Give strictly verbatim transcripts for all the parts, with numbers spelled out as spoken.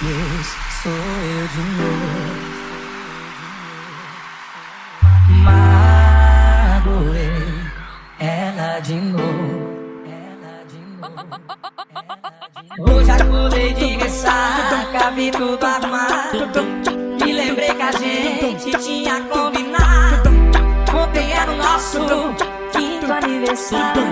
Deus, sou eu de novo. Magoei ela de novo. Ela de novo. Hoje acordei de ressaca, vi tudo armado. Me lembrei que a gente tinha combinado. Ontem era o nosso quinto aniversário.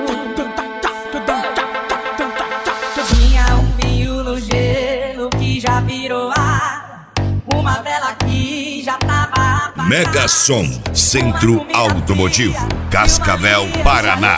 Tinha um vinho no gelo que já virou ar. Uma vela que já tava apagada. Mega Som, Centro Automotivo, Cascavel, Paraná.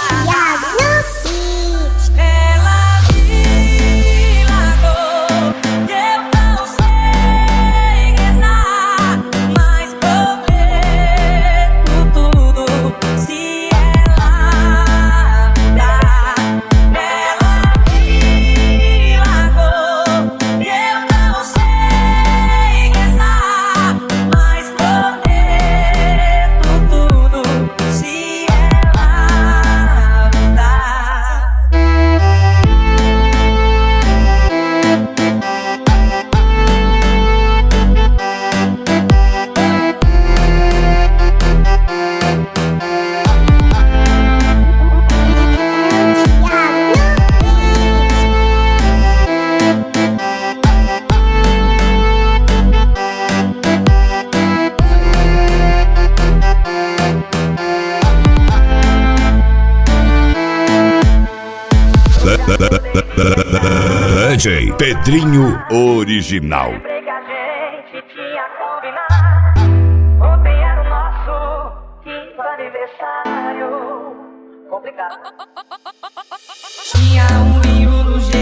D J Pedrinho Original. Lembrei que a gente tinha combinado. Ontem era o nosso quinto aniversário. Complicado. Tinha um vinho no